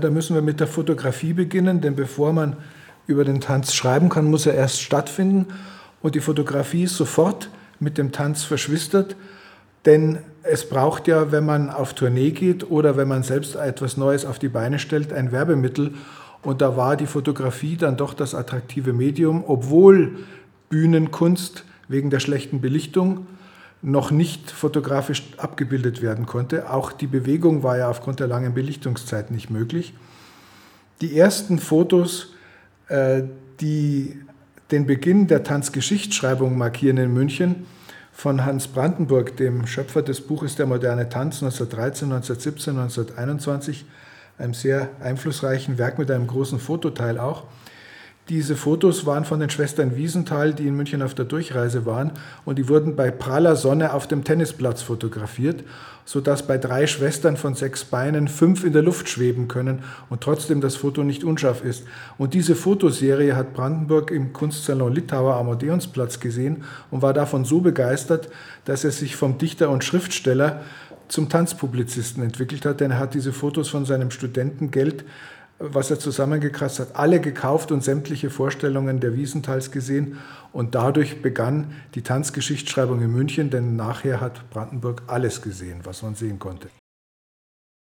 Da müssen wir mit der Fotografie beginnen, denn bevor man über den Tanz schreiben kann, muss er erst stattfinden. Und die Fotografie ist sofort mit dem Tanz verschwistert, denn es braucht ja, wenn man auf Tournee geht oder wenn man selbst etwas Neues auf die Beine stellt, ein Werbemittel. Und da war die Fotografie dann doch das attraktive Medium, obwohl Bühnenkunst wegen der schlechten Belichtung noch nicht fotografisch abgebildet werden konnte. Auch die Bewegung war ja aufgrund der langen Belichtungszeit nicht möglich. Die ersten Fotos, die den Beginn der Tanzgeschichtsschreibung markieren in München, von Hans Brandenburg, dem Schöpfer des Buches Der moderne Tanz 1913, 1917, 1921, einem sehr einflussreichen Werk mit einem großen Fototeil auch. Diese Fotos waren von den Schwestern Wiesenthal, die in München auf der Durchreise waren, und die wurden bei praller Sonne auf dem Tennisplatz fotografiert, sodass bei 3 Schwestern von 6 Beinen 5 in der Luft schweben können und trotzdem das Foto nicht unscharf ist. Und diese Fotoserie hat Brandenburg im Kunstsalon Littauer am Odeonsplatz gesehen und war davon so begeistert, dass er sich vom Dichter und Schriftsteller zum Tanzpublizisten entwickelt hat, denn er hat diese Fotos von seinem Studentengeld, was er zusammengekratzt hat, alle gekauft und sämtliche Vorstellungen der Wiesenthals gesehen. Und dadurch begann die Tanzgeschichtsschreibung in München, denn nachher hat Brandenburg alles gesehen, was man sehen konnte.